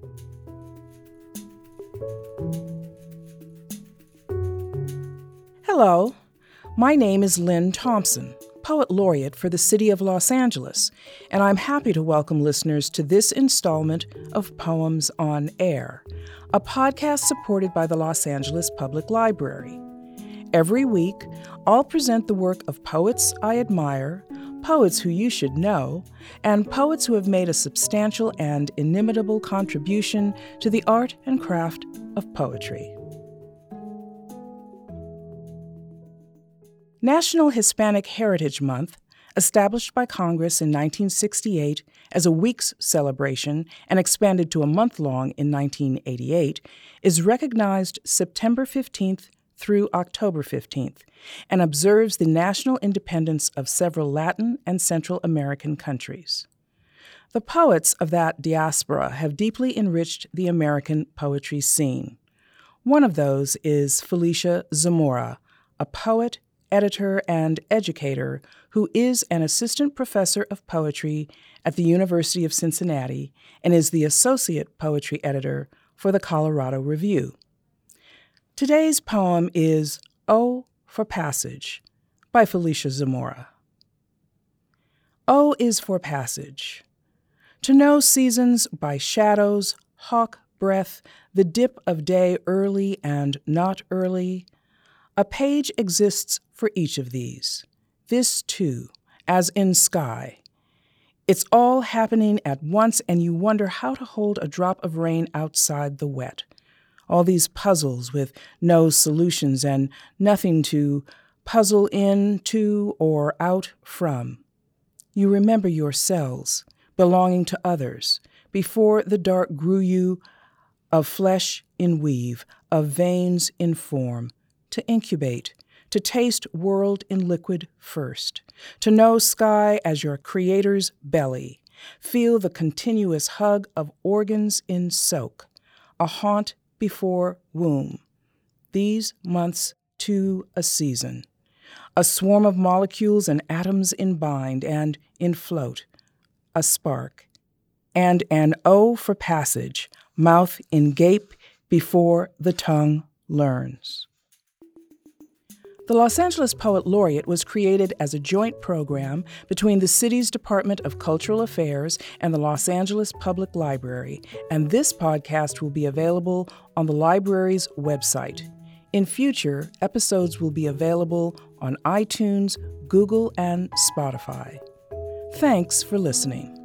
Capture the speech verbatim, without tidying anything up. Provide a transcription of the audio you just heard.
Hello, my name is Lynn Thompson, Poet Laureate for the City of Los Angeles, and I'm happy to welcome listeners to this installment of Poems on Air, a podcast supported by the Los Angeles Public Library. Every week, I'll present the work of poets I admire, poets who you should know, and poets who have made a substantial and inimitable contribution to the art and craft of poetry. National Hispanic Heritage Month, established by Congress in nineteen sixty-eight as a week's celebration and expanded to a month-long in nineteen eighty-eight, is recognized September fifteenth through October fifteenth and observes the national independence of several Latin and Central American countries. The poets of that diaspora have deeply enriched the American poetry scene. One of those is Felicia Zamora, a poet, editor, and educator who is an assistant professor of poetry at the University of Cincinnati and is the associate poetry editor for the Colorado Review. Today's poem is O for Passage by Felicia Zamora. O is for passage. To know seasons by shadows, hawk breath, the dip of day early and not early, a page exists for each of these. This, too, as in sky. It's all happening at once, and you wonder how to hold a drop of rain outside the wet. All these puzzles with no solutions and nothing to puzzle in to or out from. You remember your cells, belonging to others, before the dark grew you of flesh in weave, of veins in form, to incubate, to taste world in liquid first, to know sky as your creator's belly, feel the continuous hug of organs in soak, a haunt before womb. These months to a season, a swarm of molecules and atoms in bind and in float, a spark, and an O for passage, mouth in gape before the tongue learns. The Los Angeles Poet Laureate was created as a joint program between the city's Department of Cultural Affairs and the Los Angeles Public Library, and this podcast will be available on the library's website. In future, episodes will be available on iTunes, Google, and Spotify. Thanks for listening.